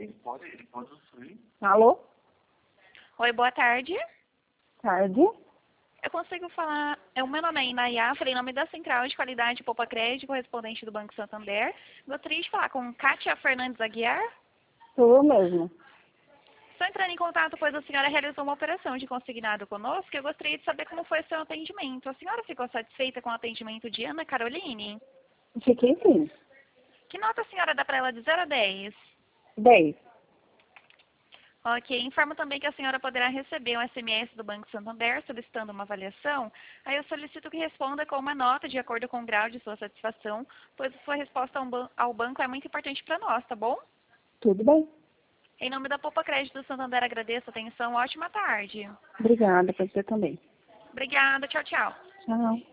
Ele pode usufruir. Alô? Oi, boa tarde. Tarde. Eu consigo falar... O meu nome é Inayá, falei em nome da Central de Qualidade Poupa Crédito, correspondente do Banco Santander. Gostaria de falar com Kátia Fernandes Aguiar. Sou eu mesmo. Estou entrando em contato, pois a senhora realizou uma operação de consignado conosco e eu gostaria de saber como foi o seu atendimento. A senhora ficou satisfeita com o atendimento de Ana Caroline? Fiquei sim. Que nota a senhora dá para ela de 0 a 10? 10. Ok, informo também que a senhora poderá receber um SMS do Banco Santander solicitando uma avaliação. Aí eu solicito que responda com uma nota de acordo com o grau de sua satisfação, pois a sua resposta ao banco é muito importante para nós, tá bom? Tudo bem. Em nome da Poupa Crédito do Santander, agradeço a atenção. Ótima tarde. Obrigada, para você também. Obrigada, tchau, tchau. Tchau.